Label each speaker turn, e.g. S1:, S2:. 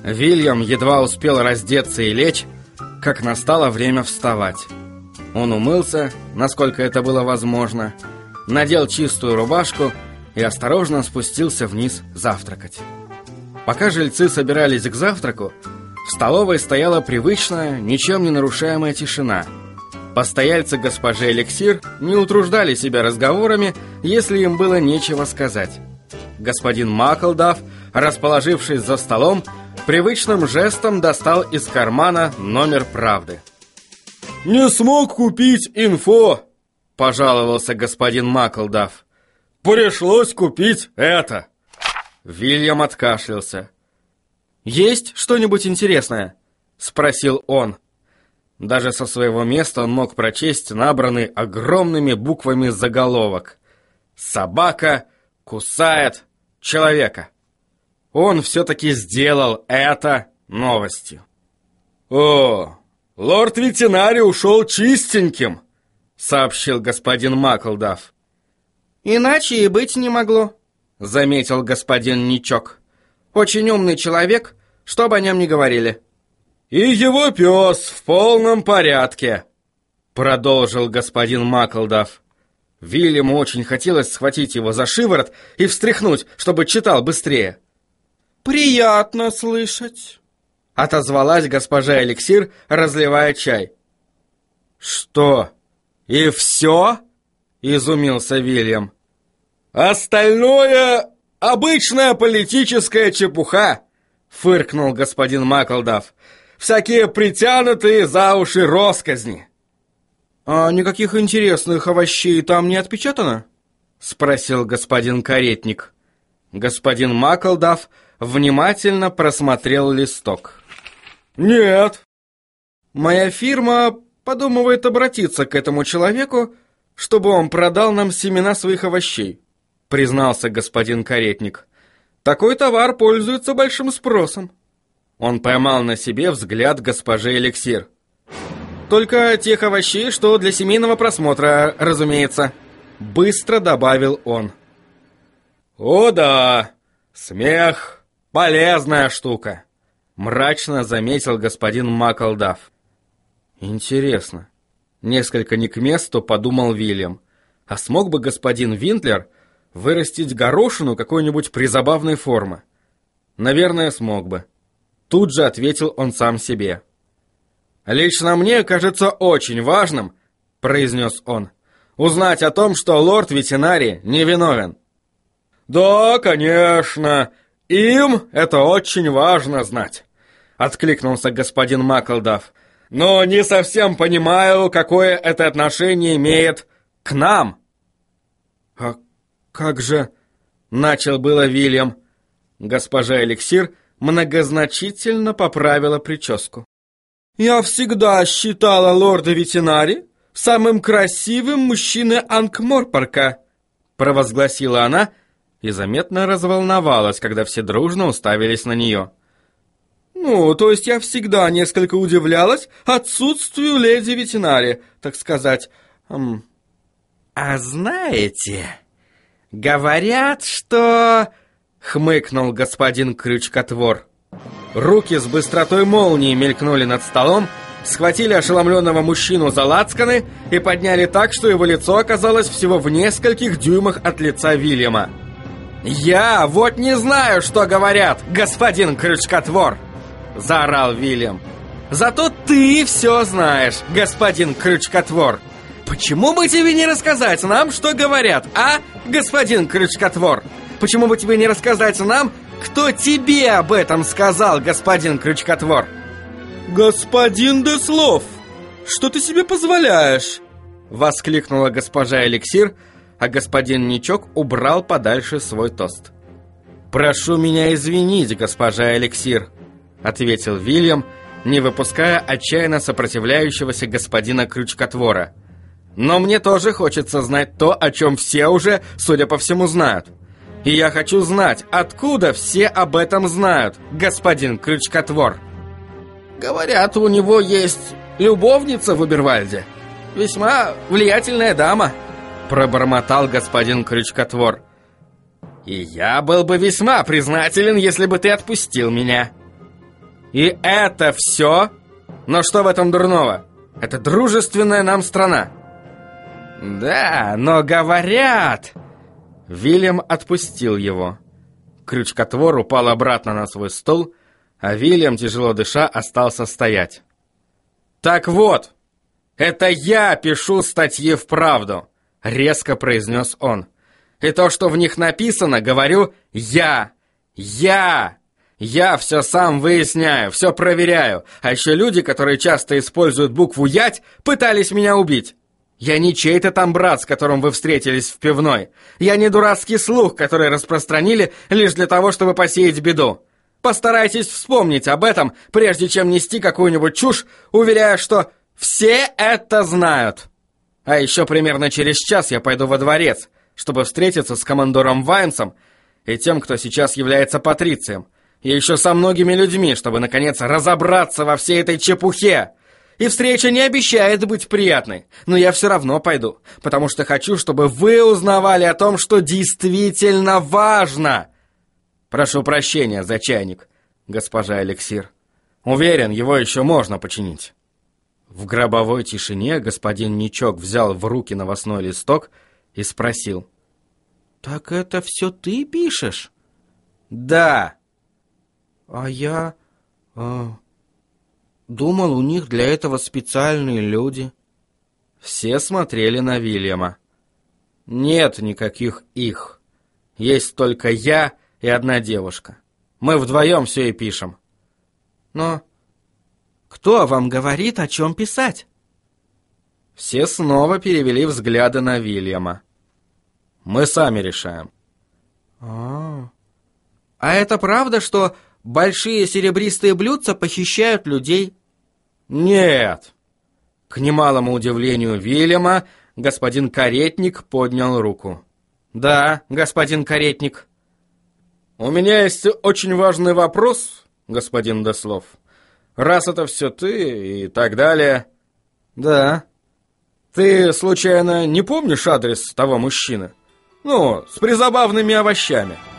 S1: Вильям едва успел раздеться и лечь, как настало время вставать. Он умылся, насколько это было возможно, надел чистую рубашку и осторожно спустился вниз завтракать. Пока жильцы собирались к завтраку, в столовой стояла привычная, ничем не нарушаемая тишина. Постояльцы госпожи Эликсир не утруждали себя разговорами, если им было нечего сказать. Господин Маклдаф, расположившись за столом, привычным жестом достал из кармана номер «Правды».
S2: «Не смог купить инфо»,
S1: — пожаловался господин Маклдаф.
S2: «Пришлось купить это».
S1: Вильям откашлялся. «Есть что-нибудь интересное?» — спросил он. Даже со своего места он мог прочесть набранный огромными буквами заголовок: «Собака кусает человека». Он все-таки сделал это новостью.
S2: «О, лорд-ветеринарий ушел чистеньким», — сообщил господин Маклдаф.
S1: «Иначе и быть не могло», — заметил господин Ничок. «Очень умный человек, что бы о нем ни говорили».
S2: «И его пес в полном порядке»,
S1: — продолжил господин Маклдаф. Вильяму очень хотелось схватить его за шиворот и встряхнуть, чтобы читал быстрее.
S2: «Приятно слышать»,
S1: — отозвалась госпожа Эликсир, разливая чай. «Что, и все?» — изумился Вильям.
S2: «Остальное — обычная политическая чепуха», — фыркнул господин Маклдаф. «Всякие притянутые за уши росказни».
S1: «А никаких интересных овощей там не отпечатано?» — спросил господин Каретник. Господин Маклдаф внимательно просмотрел листок.
S2: «Нет».
S1: «Моя фирма подумывает обратиться к этому человеку, чтобы он продал нам семена своих овощей», — признался господин Каретник. «Такой товар пользуется большим спросом». Он поймал на себе взгляд госпожи Эликсир. «Только тех овощей, что для семейного просмотра, разумеется», — быстро добавил он.
S2: «О да, смех — полезная штука», — мрачно заметил господин Маклдаф.
S1: «Интересно», — несколько не к месту подумал Вильям. «А смог бы господин Винтлер вырастить горошину какой-нибудь призабавной формы?» «Наверное, смог бы». Тут же ответил он сам себе. «Лично мне кажется очень важным, — произнес он, — узнать о том, что лорд-ветеринарий невиновен».
S2: «Да, конечно, им это очень важно знать», — откликнулся господин Маклдаф. «Но не совсем понимаю, какое это отношение имеет к нам».
S1: «А как же...» — начал было Вильям. Госпожа Эликсир многозначительно поправила прическу.
S2: «Я всегда считала лорда-ветеринария самым красивым мужчиной Анкморпорка», — провозгласила она и заметно разволновалась, когда все дружно уставились на нее. «Ну, то есть я всегда несколько удивлялась отсутствию леди-ветеринария, так сказать.
S1: «А знаете, говорят, что...» — хмыкнул господин Крючкотвор. Руки с быстротой молнии мелькнули над столом, схватили ошеломленного мужчину за лацканы и подняли так, что его лицо оказалось всего в нескольких дюймах от лица Вильяма. «Я вот не знаю, что говорят, господин Крючкотвор!» — заорал Вильям. «Зато ты все знаешь, господин Крючкотвор! Почему бы тебе не рассказать нам, что говорят, а, господин Крючкотвор? Почему бы тебе не рассказать нам, кто тебе об этом сказал, господин Крючкотвор?»
S2: «Господин Деслов, что ты себе позволяешь?»
S1: — воскликнула госпожа Эликсир, а господин Ничок убрал подальше свой тост. «Прошу меня извинить, госпожа Эликсир», — ответил Вильям, не выпуская отчаянно сопротивляющегося господина Крючкотвора. «Но мне тоже хочется знать то, о чем все уже, судя по всему, знают. И я хочу знать, откуда все об этом знают, господин Крючкотвор». «Говорят, у него есть любовница в Убервальде. Весьма влиятельная дама», — пробормотал господин Крючкотвор. «И я был бы весьма признателен, если бы ты отпустил меня». И это все? Но что в этом дурного? Это дружественная нам страна. Да, но говорят... Вильям отпустил его. Крючкотвор упал обратно на свой стул, а Вильям, тяжело дыша, остался стоять. «Так вот, это я пишу статьи в «Правду», — резко произнес он. «И то, что в них написано, говорю я. Я все сам выясняю, все проверяю. А еще люди, которые часто используют букву «ять», пытались меня убить. Я не чей-то там брат, с которым вы встретились в пивной. Я не дурацкий слух, который распространили лишь для того, чтобы посеять беду. Постарайтесь вспомнить об этом, прежде чем нести какую-нибудь чушь, уверяя, что все это знают. А еще примерно через час я пойду во дворец, чтобы встретиться с командором Ваймсом и тем, кто сейчас является патрицием, и еще со многими людьми, чтобы, наконец, разобраться во всей этой чепухе. И встреча не обещает быть приятной, но я все равно пойду, потому что хочу, чтобы вы узнавали о том, что действительно важно. Прошу прощения за чайник, госпожа Эликсир. Уверен, его еще можно починить». В гробовой тишине господин Ничок взял в руки новостной листок и спросил: «Так это все ты пишешь?» «Да». «А я... думал, у них для этого специальные люди». Все смотрели на Вильяма. «Нет никаких их. Есть только я и одна девушка. Мы вдвоем все и пишем». «Но кто вам говорит, о чем писать?» Все снова перевели взгляды на Вильяма. «Мы сами решаем». А это правда, что большие серебристые блюдца похищают людей?» «Нет». К немалому удивлению Вильяма, господин Каретник поднял руку. «Да, господин Каретник». «У меня есть очень важный вопрос, господин Деслов. Раз это все ты и так далее». «Да». «Ты, случайно, не помнишь адрес того мужчины? Ну, с призабавными овощами».